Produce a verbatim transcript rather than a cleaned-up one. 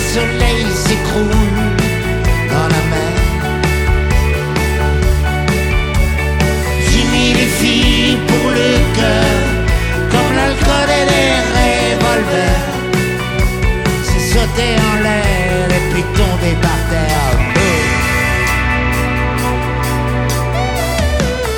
soleil s'écroule dans la mer. J'ai mis les filles pour le cœur, comme l'alcool et les revolvers. C'est sauter en l'air